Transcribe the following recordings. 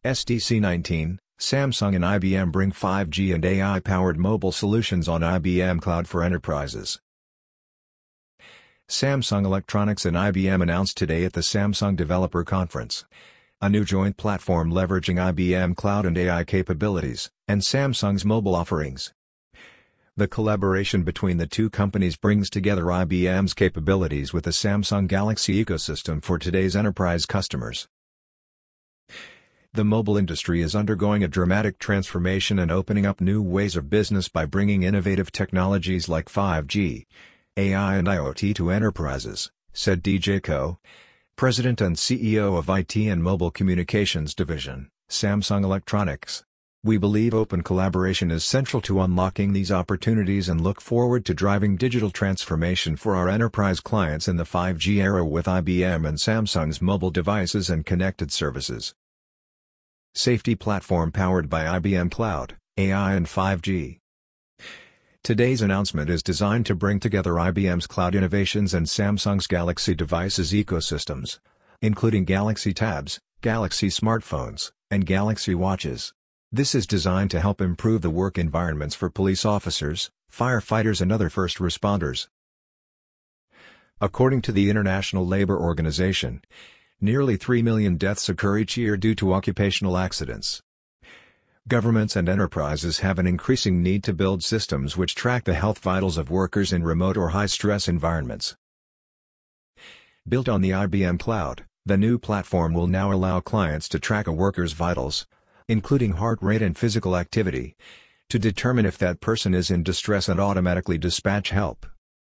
SDC 19, Samsung and IBM bring 5G and AI-powered mobile solutions on IBM Cloud for enterprises. Samsung Electronics and IBM announced today at the Samsung Developer Conference a new joint platform leveraging IBM Cloud and AI capabilities, and Samsung's mobile offerings. The collaboration between the two companies brings together IBM's capabilities with the Samsung Galaxy ecosystem for today's enterprise customers. The mobile industry is undergoing a dramatic transformation and opening up new ways of business by bringing innovative technologies like 5G, AI and IoT to enterprises, said DJ Koh, President and CEO of IT and Mobile Communications Division, Samsung Electronics. We believe open collaboration is central to unlocking these opportunities and look forward to driving digital transformation for our enterprise clients in the 5G era with IBM and Samsung's mobile devices and connected services. Safety platform powered by IBM Cloud, AI and 5G. Today's announcement is designed to bring together IBM's cloud innovations and Samsung's Galaxy devices ecosystems, including Galaxy Tabs, Galaxy smartphones, and Galaxy watches. This is designed to help improve the work environments for police officers, firefighters and other first responders. According to the International Labour Organization, nearly 3 million deaths occur each year due to occupational accidents. Governments and enterprises have an increasing need to build systems which track the health vitals of workers in remote or high-stress environments. Built on the IBM Cloud, the new platform will now allow clients to track a worker's vitals, including heart rate and physical activity, to determine if that person is in distress and automatically dispatch help.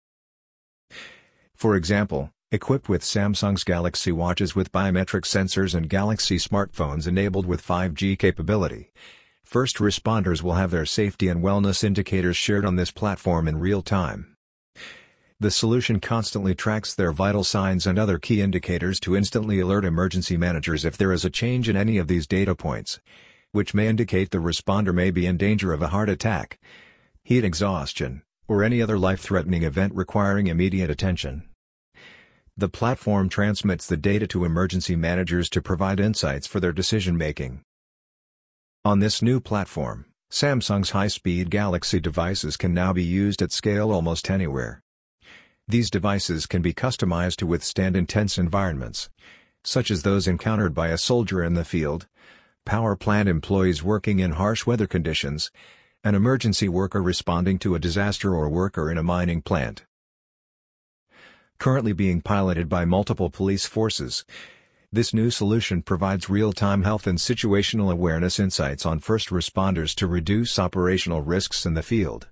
For example, equipped with Samsung's Galaxy watches with biometric sensors and Galaxy smartphones enabled with 5G capability, first responders will have their safety and wellness indicators shared on this platform in real time. The solution constantly tracks their vital signs and other key indicators to instantly alert emergency managers if there is a change in any of these data points, which may indicate the responder may be in danger of a heart attack, heat exhaustion, or any other life-threatening event requiring immediate attention. The platform transmits the data to emergency managers to provide insights for their decision-making. On this new platform, Samsung's high-speed Galaxy devices can now be used at scale almost anywhere. These devices can be customized to withstand intense environments, such as those encountered by a soldier in the field, power plant employees working in harsh weather conditions, an emergency worker responding to a disaster or worker in a mining plant. Currently being piloted by multiple police forces, this new solution provides real-time health and situational awareness insights on first responders to reduce operational risks in the field.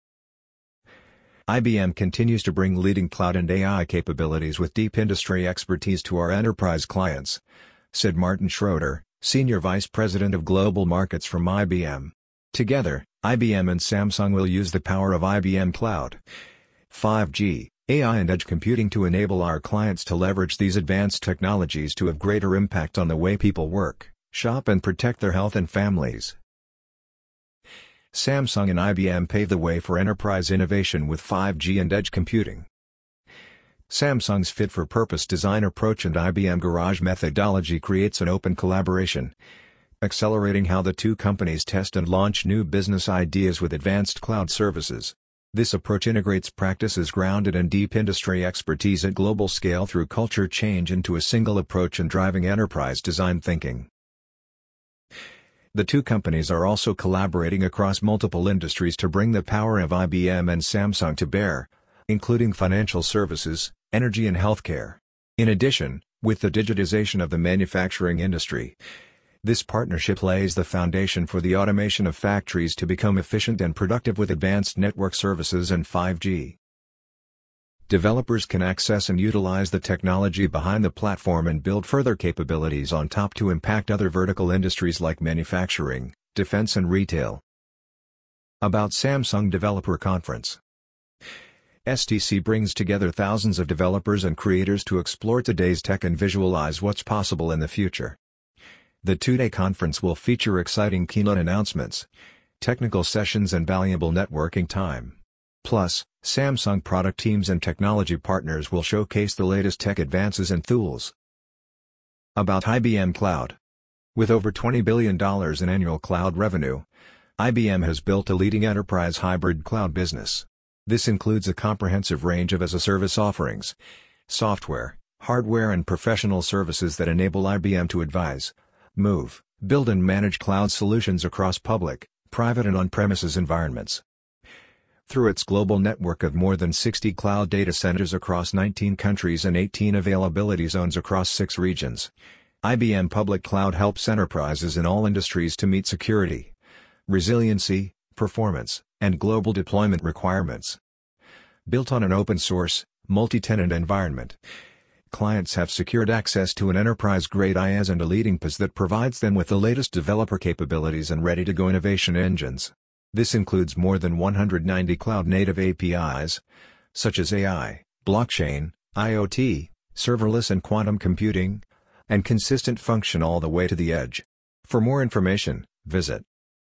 IBM continues to bring leading cloud and AI capabilities with deep industry expertise to our enterprise clients, said Martin Schroeder, Senior Vice President of Global Markets from IBM. Together, IBM and Samsung will use the power of IBM Cloud, 5G, AI and edge computing to enable our clients to leverage these advanced technologies to have greater impact on the way people work, shop and protect their health and families. Samsung and IBM pave the way for enterprise innovation with 5G and edge computing. Samsung's fit-for-purpose design approach and IBM Garage methodology creates an open collaboration, accelerating how the two companies test and launch new business ideas with advanced cloud services. This approach integrates practices grounded in deep industry expertise at global scale through culture change into a single approach and driving enterprise design thinking. The two companies are also collaborating across multiple industries to bring the power of IBM and Samsung to bear, including financial services, energy and healthcare. In addition, with the digitization of the manufacturing industry, this partnership lays the foundation for the automation of factories to become efficient and productive with advanced network services and 5G. Developers can access and utilize the technology behind the platform and build further capabilities on top to impact other vertical industries like manufacturing, defense and retail. About Samsung Developer Conference. SDC brings together thousands of developers and creators to explore today's tech and visualize what's possible in the future. The two-day conference will feature exciting keynote announcements, technical sessions and valuable networking time. Plus, Samsung product teams and technology partners will showcase the latest tech advances and tools. About IBM Cloud. With over $20 billion in annual cloud revenue, IBM has built a leading enterprise hybrid cloud business. This includes a comprehensive range of as-a-service offerings, software, hardware and professional services that enable IBM to advise, move, build and manage cloud solutions across public, private and on-premises environments. Through its global network of more than 60 cloud data centers across 19 countries and 18 availability zones across 6 regions, IBM Public Cloud helps enterprises in all industries to meet security, resiliency, performance, and global deployment requirements. Built on an open-source, multi-tenant environment, clients have secured access to an enterprise-grade IaaS and a leading PaaS that provides them with the latest developer capabilities and ready-to-go innovation engines. This includes more than 190 cloud-native APIs, such as AI, blockchain, IoT, serverless and quantum computing, and consistent function all the way to the edge. For more information, visit